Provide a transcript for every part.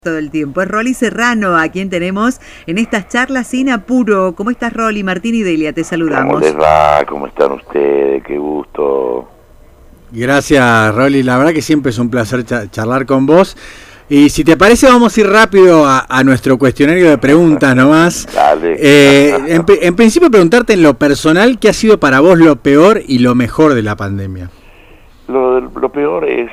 Todo el tiempo. Es Rolly Serrano, a quien tenemos en estas charlas sin apuro. ¿Cómo estás, Rolly? Martín y Delia, te saludamos. ¿Cómo les va? ¿Cómo están ustedes? Qué gusto. Gracias, Rolly. La verdad que siempre es un placer charlar con vos. Y si te parece, vamos a ir rápido a nuestro cuestionario de preguntas nomás. Dale. En principio, preguntarte en lo personal, ¿qué ha sido para vos lo peor y lo mejor de la pandemia? Lo peor es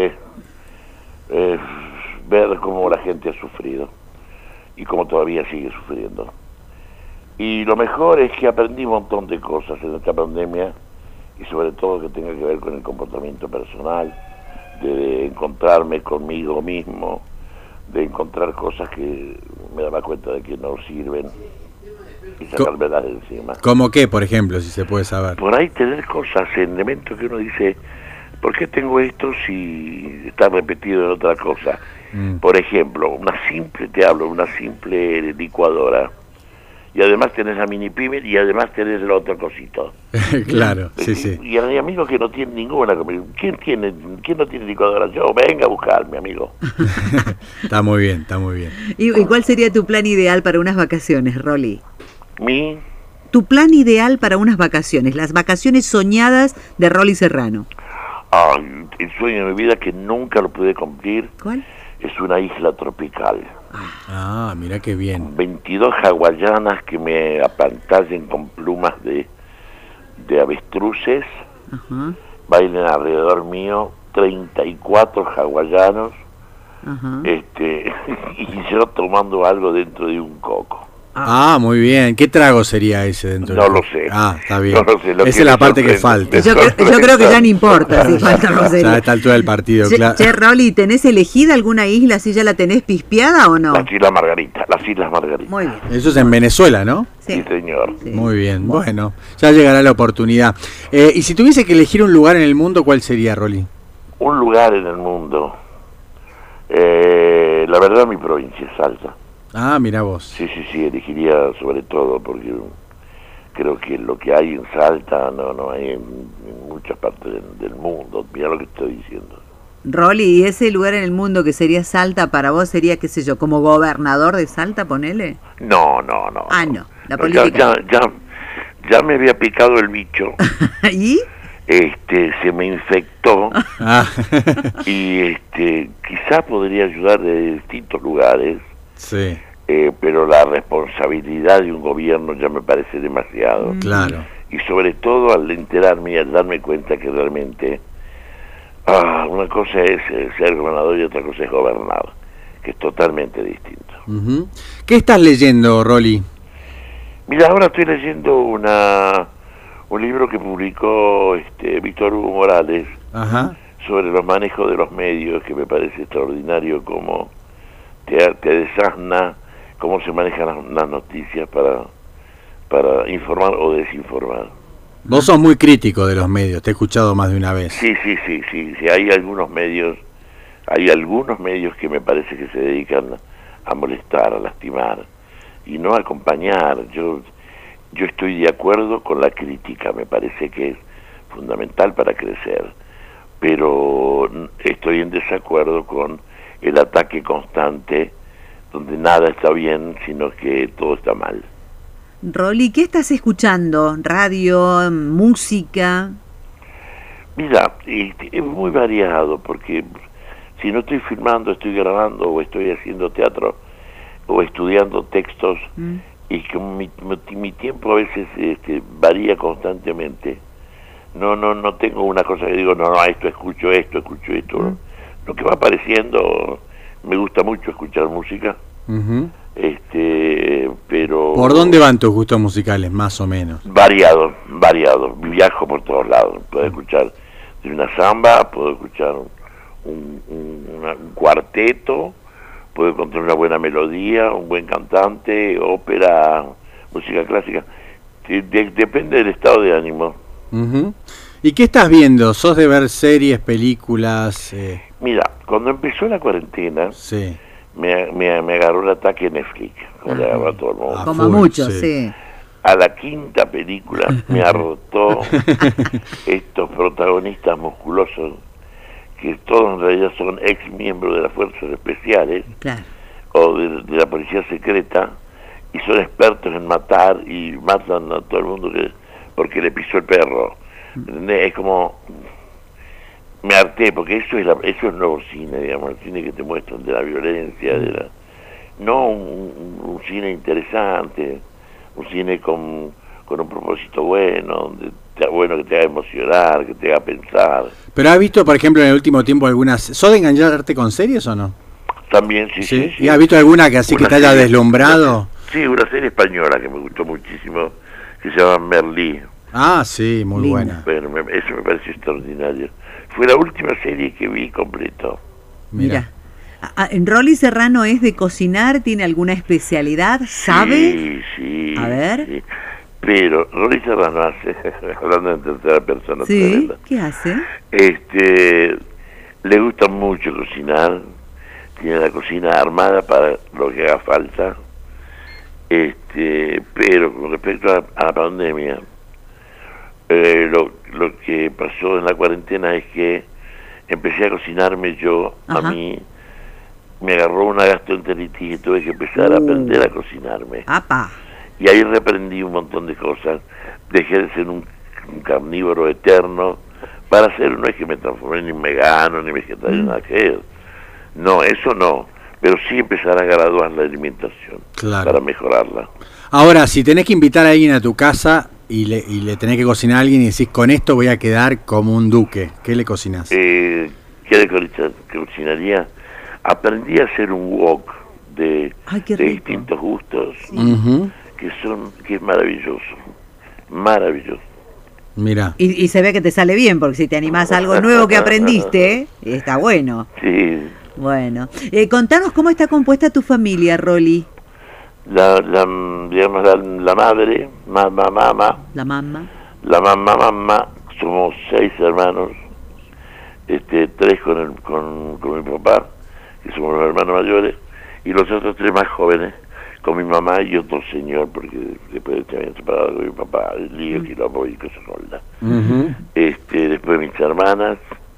ver cómo la gente ha sufrido y cómo todavía sigue sufriendo. Y lo mejor es que aprendí un montón de cosas en esta pandemia y sobre todo que tenga que ver con el comportamiento personal, de encontrarme conmigo mismo, de encontrar cosas que me daba cuenta de que no sirven y sacármelas de encima. ¿Cómo qué, por ejemplo, si se puede saber? Por ahí tener cosas, elementos que uno dice, ¿por qué tengo esto si está repetido en otra cosa? Por ejemplo, una simple licuadora. Y además tenés la mini pyme y además tenés el otro cosito. Claro, sí. Y hay amigos que no tienen ninguna. ¿Quién no tiene licuadora? Yo, venga a buscarme, amigo. Está muy bien, está muy bien. ¿Y cuál sería tu plan ideal para unas vacaciones, Rolly? Tu plan ideal para unas vacaciones, las vacaciones soñadas de Rolly Serrano. El sueño de mi vida que nunca lo pude cumplir. ¿Cuál? Es una isla tropical. Mira qué bien. 22 hawaianas que me apantallen con plumas de avestruces. Ajá. Bailen alrededor mío 34 hawaianos. Ajá. Y yo tomando algo dentro de un coco. Muy bien. ¿Qué trago sería ese dentro? No lo sé. Está bien. No lo sé, esa es la parte que falta. Yo creo que ya no importa si falta algo sería. A esta altura del partido, claro. Che, Rolly, ¿tenés elegida alguna isla, si ya la tenés pispeada o no? Las Islas Margaritas. Muy bien. Eso es en Venezuela, ¿no? Sí, señor. Sí. Muy bien. Bueno, ya llegará la oportunidad. Y si tuviese que elegir un lugar en el mundo, ¿cuál sería, Rolly? Un lugar en el mundo. La verdad, mi provincia es Salta. Mira vos. Sí, elegiría sobre todo porque creo que lo que hay en Salta no hay en muchas partes del mundo. Mira lo que estoy diciendo. Rolly, ¿y ese lugar en el mundo que sería Salta para vos sería, qué sé yo, como gobernador de Salta, ponele? No. No, la política. Ya me había picado el bicho. ¿Y? Se me infectó y quizás podría ayudar de distintos lugares. Sí. Pero la responsabilidad de un gobierno ya me parece demasiado. Claro. Y sobre todo al enterarme y al darme cuenta que realmente una cosa es ser gobernador y otra cosa es gobernar, que es totalmente distinto. Uh-huh. ¿Qué estás leyendo, Rolly? Mira, ahora estoy leyendo un libro que publicó Víctor Hugo Morales. Ajá. Sobre los manejos de los medios, que me parece extraordinario cómo te desasna cómo se manejan las noticias para informar o desinformar. Vos sos muy crítico de los medios, te he escuchado más de una vez. Sí, hay algunos medios que me parece que se dedican a molestar, a lastimar y no a acompañar. Yo estoy de acuerdo con la crítica, me parece que es fundamental para crecer, pero estoy en desacuerdo con el ataque constante donde nada está bien, sino que todo está mal. Rolly, ¿qué estás escuchando? ¿Radio, música? Mira, es muy variado, porque si no estoy filmando, estoy grabando, o estoy haciendo teatro, o estudiando textos, y que mi tiempo a veces varía constantemente. No tengo una cosa que digo, no, esto escucho esto. Lo que va apareciendo, me gusta mucho escuchar música. Uh-huh. Pero ¿por dónde van tus gustos musicales, más o menos? Variado, viajo por todos lados. Puedo escuchar de una samba, puedo escuchar un cuarteto, puedo encontrar una buena melodía, un buen cantante, ópera, música clásica. Depende del estado de ánimo. Uh-huh. ¿Y qué estás viendo? ¿Sos de ver series, películas? Mira, cuando empezó la cuarentena, sí, me agarró el ataque Netflix, como le agarró a todo el mundo. Como mucho, sí. A la quinta película me hartó estos protagonistas musculosos que todos en realidad son ex miembros de las fuerzas especiales, claro, o de la policía secreta, y son expertos en matar y matan a todo el mundo porque le pisó el perro. ¿Entendés? Es como... Me harté, porque eso es nuevo cine, digamos, el cine que te muestran de la violencia, no un cine interesante, un cine con un propósito bueno, que te haga emocionar, que te haga pensar. Pero ¿has visto, por ejemplo, en el último tiempo algunas... ¿Sos de engancharte con series o no? También, sí. ¿Y has visto alguna que así que te haya deslumbrado? Sí, una serie española que me gustó muchísimo, que se llama Merlí. Ah, sí, muy buena. Bueno, eso me pareció extraordinario. Fue la última serie que vi completo. Mira. ¿Rolly Serrano es de cocinar? ¿Tiene alguna especialidad? ¿Sabe? Sí. A ver. Sí. Pero Rolly Serrano hace, hablando en tercera persona, sí, tremenda, ¿qué hace? Le gusta mucho cocinar, tiene la cocina armada para lo que haga falta, pero con respecto a la pandemia, lo que pasó en la cuarentena es que empecé a cocinarme yo. Ajá. A mí me agarró una gastroenteritis y tuve que empezar a aprender a cocinarme. ¡Apa! Y ahí reaprendí un montón de cosas. Dejé de ser un carnívoro eterno para ser, no es que me transformé ni en vegano ni vegetariano, nada que ver. No, eso no, pero sí empezar a graduar la alimentación, claro, para mejorarla. Ahora, si tenés que invitar a alguien a tu casa y le tenés que cocinar a alguien y decís, con esto voy a quedar como un duque, ¿qué le cocinás? ¿Qué le cocinaría? Aprendí a hacer un wok de distintos gustos, sí, que es maravilloso. Mira. Y se ve que te sale bien, porque si te animás a algo nuevo que aprendiste, está bueno. Sí. Bueno, contanos cómo está compuesta tu familia, Rolly. La madre, la mamá, somos 6 hermanos, 3 con mi papá, que somos los hermanos mayores, y los otros 3 más jóvenes, con mi mamá y otro señor, porque después se habían separado con mi papá, lío, quilombo y cosas sola. Después mis hermanas,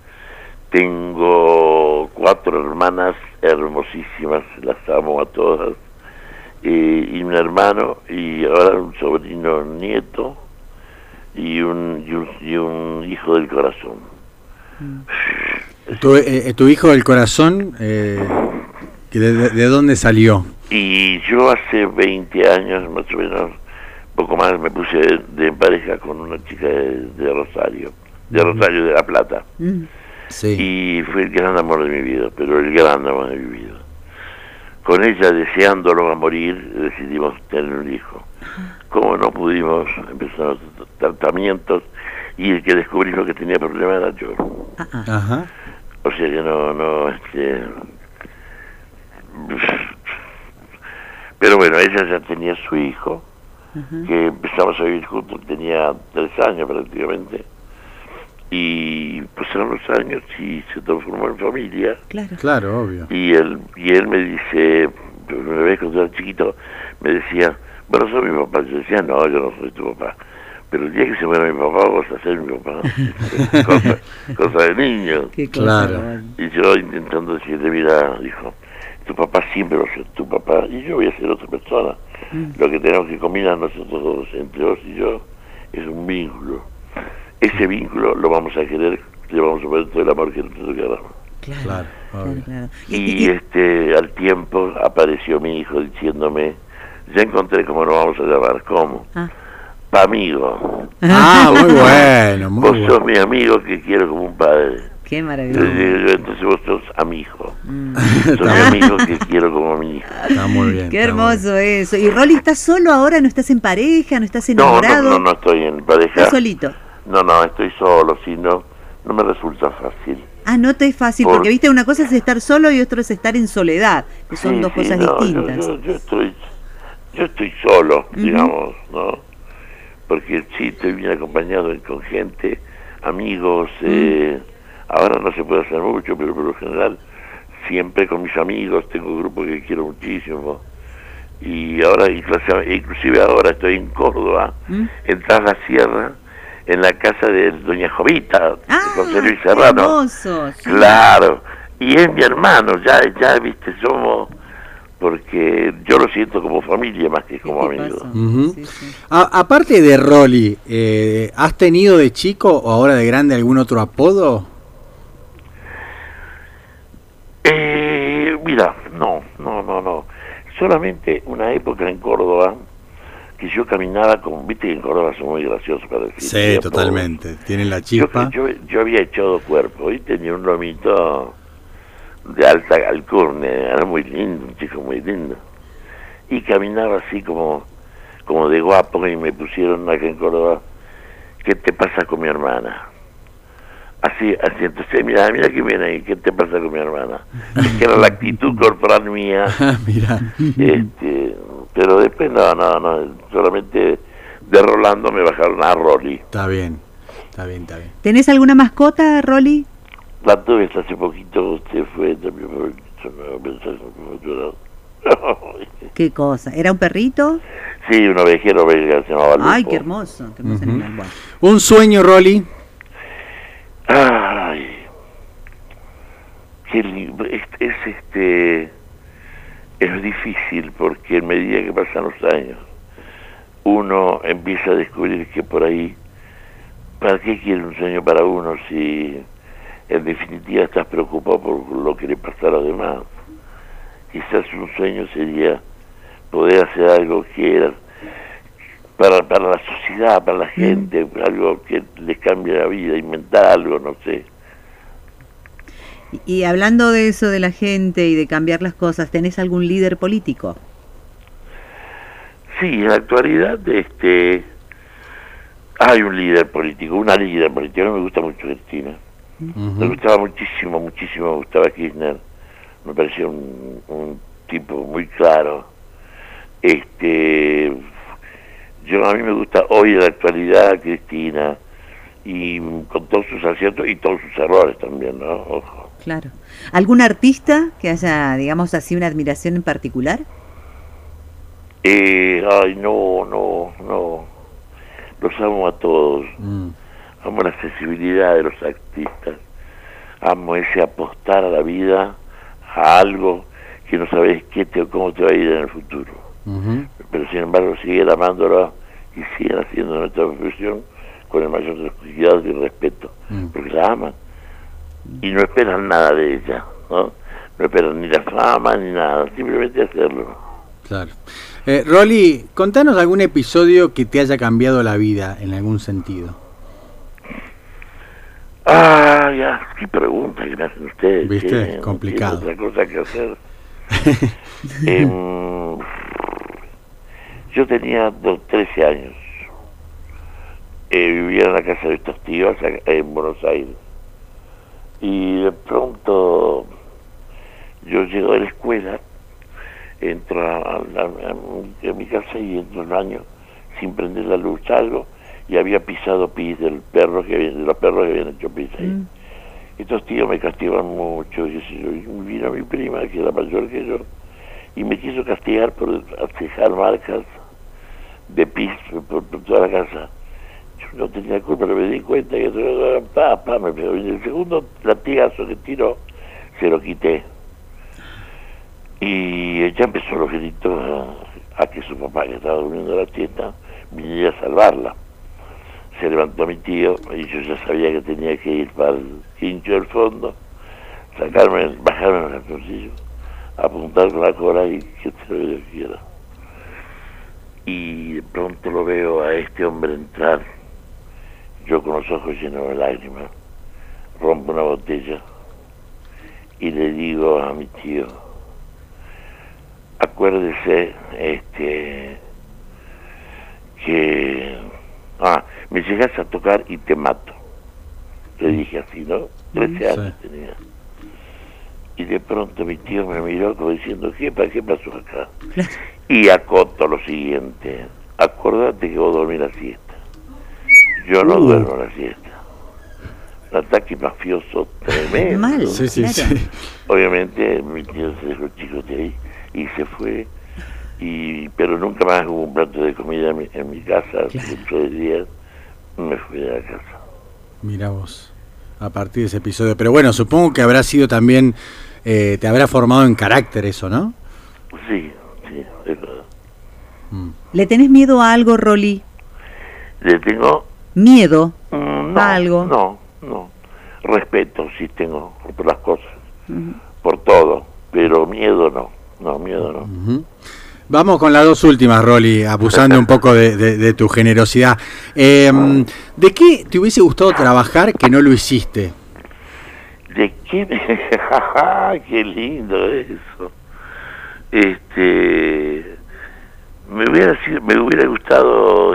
tengo 4 hermanas hermosísimas, las amo a todas, y un hermano, y ahora un sobrino nieto, y un hijo del corazón. ¿Tu hijo del corazón, de dónde salió? Y yo hace 20 años, más o menos, poco más, me puse de pareja con una chica de Rosario, Rosario de La Plata. Sí. Y fue el gran amor de mi vida, pero el gran amor de mi vida. Con ella, deseándolo a morir, decidimos tener un hijo. Como no pudimos, empezar los tratamientos, y el que descubrimos que tenía problemas era yo. Ajá. O sea que no, pero bueno, ella ya tenía su hijo, que empezamos a vivir juntos, tenía 3 años prácticamente, y pasaron los años y se transformó en familia. Claro, obvio. Y él me dice, una vez cuando era chiquito, me decía, bueno, soy mi papá. Yo decía, no, yo no soy tu papá. Pero el día que se muera mi papá, vos vas a ser mi papá. cosa de niño. Claro. Y yo intentando decirle, mira, dijo, tu papá siempre va a ser tu papá y yo voy a ser otra persona. Lo que tenemos que combinar nosotros dos, entre vos y yo, es un vínculo. Ese vínculo lo vamos a querer, le vamos a poner todo el amor que nosotros queramos. Claro. Y al tiempo apareció mi hijo diciéndome, ya encontré cómo nos vamos a llamar, ¿cómo? Amigo. Muy bueno, muy vos bueno. sos mi amigo que quiero como un padre. Qué maravilloso. Entonces vos sos amigo. Sos mi amigo que quiero como mi hijo. Está muy bien. Qué hermoso eso. ¿Y Rolly, estás solo ahora? ¿No estás en pareja? ¿No estás enamorado? No estoy en pareja. ¿Estás solito? No, estoy solo, no me resulta fácil. No te es fácil, porque viste, una cosa es estar solo y otra es estar en soledad, que son dos cosas distintas. Yo estoy solo, digamos, ¿no? Porque sí, estoy bien acompañado con gente, amigos, ahora no se puede hacer mucho, pero por lo general siempre con mis amigos, tengo un grupo que quiero muchísimo, y ahora, inclusive ahora estoy en Córdoba, en Tras la Sierra, en la casa de doña Jovita, de José Luis Serrano. Hermoso, sí. Claro, y es mi hermano, ya viste, somos porque yo lo siento como familia más que como amigo. Sí, sí. Aparte de Rolly, ¿has tenido de chico o ahora de grande algún otro apodo? Mira, no. Solamente una época en Córdoba que yo caminaba con, viste que en Córdoba son muy graciosos para decir. Sí, totalmente. Tienen la chispa. Yo había echado cuerpo y tenía un lomito de alta alcurnia, era muy lindo, un chico muy lindo. Y caminaba así como de guapo, y me pusieron acá en Córdoba, ¿qué te pasa con mi hermana? Así, entonces, mira que viene ahí, ¿qué te pasa con mi hermana? Que era la actitud corporal mía. Mira. Pero después no, solamente de Rolando me bajaron a Rolly. Está bien. ¿Tenés alguna mascota, Rolly? La tuve hasta hace poquito, usted fue también ¿Qué cosa? ¿Era un perrito? Sí, un ovejero belga, se llamaba Lupo. Ay, qué hermoso animal. Bueno. Un sueño, Rolly. Ay, qué lindo. Es difícil porque en medida que pasan los años uno empieza a descubrir que por ahí, ¿para qué quiere un sueño para uno si en definitiva estás preocupado por lo que le pasa a los demás? Quizás un sueño sería poder hacer algo que era para la sociedad, para la gente, algo que les cambie la vida, inventar algo, no sé. Y hablando de eso de la gente y de cambiar las cosas, ¿tenés algún líder político? Sí, en la actualidad hay un líder político, una líder política. Me gusta mucho Cristina. Me gustaba muchísimo, me gustaba Kirchner. Me parecía un tipo muy claro. A mí me gusta hoy en la actualidad Cristina, y con todos sus aciertos y todos sus errores también, ¿no? Ojo. Claro. ¿Algún artista que haya, digamos así, una admiración en particular? No. Los amo a todos. Amo la sensibilidad de los artistas. Amo ese apostar a la vida, a algo que no sabes cómo te va a ir en el futuro. Pero sin embargo siguen amándola y siguen haciendo nuestra profesión con el mayor cuidado y respeto, porque la aman y no esperan nada de ella, ¿no? No esperan ni la fama ni nada, simplemente hacerlo. Claro. Rolly, contanos algún episodio que te haya cambiado la vida en algún sentido. Qué pregunta que me hacen ustedes. ¿Viste? Complicado. No tiene otra cosa que hacer. Yo tenía 13 años. Vivía en la casa de estos tíos en Buenos Aires. Y de pronto yo llego de la escuela, entro a mi casa y entro al baño sin prender la luz, salgo y había pisado pis de los perros que habían hecho pis ahí. Estos tíos me castigaban mucho, y vino mi prima, que era mayor que yo, y me quiso castigar por dejar marcas de pis por toda la casa. Yo no tenía culpa, pero me di cuenta que me pegó. Y el segundo latigazo que tiró, se lo quité. Y ella empezó los gritos a que su papá, que estaba durmiendo la siesta, viniera a salvarla. Se levantó mi tío y yo ya sabía que tenía que ir para el quincho del fondo, bajarme los calzoncillos, apuntar con la cola y que te lo Dios quiera. Y de pronto lo veo a este hombre entrar, yo con los ojos llenos de lágrimas, rompo una botella y le digo a mi tío: acuérdese que me llegas a tocar y te mato. Le dije así, ¿no? 13 años tenía. Y de pronto mi tío me miró como diciendo: ¿qué pasó acá? Y acoto lo siguiente: acordate que vos dormís la siesta. Yo no duermo la siesta. Un ataque mafioso tremendo. Mal, sí. Obviamente mi tío se dejó chicote ahí y se fue. Pero nunca más hubo un plato de comida en mi casa. Dentro de días me fui de la casa. Mira vos, a partir de ese episodio. Pero bueno, supongo que habrá sido también, te habrá formado en carácter eso, ¿no? Sí, es verdad. ¿Le tenés miedo a algo, Rolly? ¿Le tengo? ¿Miedo No, a algo? no. Respeto sí tengo por las cosas, por todo, pero miedo no, miedo no. Vamos con las dos últimas, Rolly, abusando un poco de tu generosidad. ¿De qué te hubiese gustado trabajar que no lo hiciste? ¿De qué? Qué lindo eso. Me hubiera gustado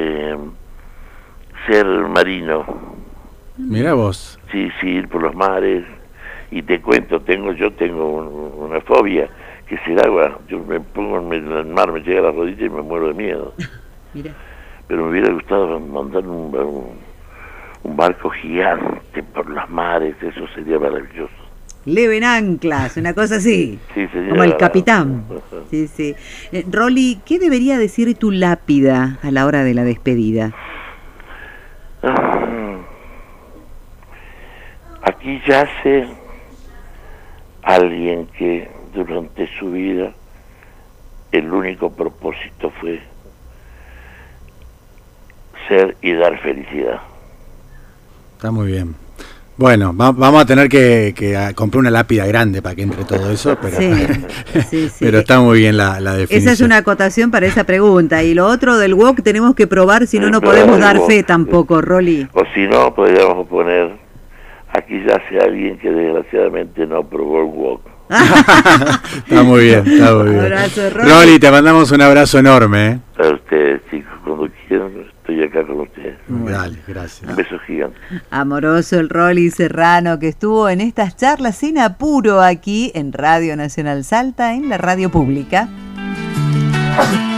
ser marino. Mira vos. Sí, ir por los mares. Y te cuento, yo tengo una fobia, que es el agua. Yo me pongo en el mar, me llega a la rodilla y me muero de miedo. Mira. Pero me hubiera gustado mandar un barco gigante por los mares, eso sería maravilloso. Leven anclas, una cosa así. Sí, sería como el capitán. Sí. Rolly, ¿qué debería decir tu lápida a la hora de la despedida? Aquí yace alguien que durante su vida el único propósito fue ser y dar felicidad. Está muy bien. Bueno, vamos a tener que comprar una lápida grande para que entre todo eso, pero, sí. Pero está muy bien la definición. Esa es una acotación para esa pregunta. Y lo otro del wok tenemos que probar, si no podemos dar fe tampoco, Rolly. O si no, podríamos poner, aquí yace alguien que desgraciadamente no probó el wok. Está muy bien. Un abrazo, Rolly. Rolly, te mandamos un abrazo enorme. A ustedes, chicos, cuando quieran, estoy acá con ustedes. Dale, gracias. Un beso gigante. Amoroso el Rolly Serrano, que estuvo en estas charlas sin apuro aquí en Radio Nacional Salta, en la radio pública.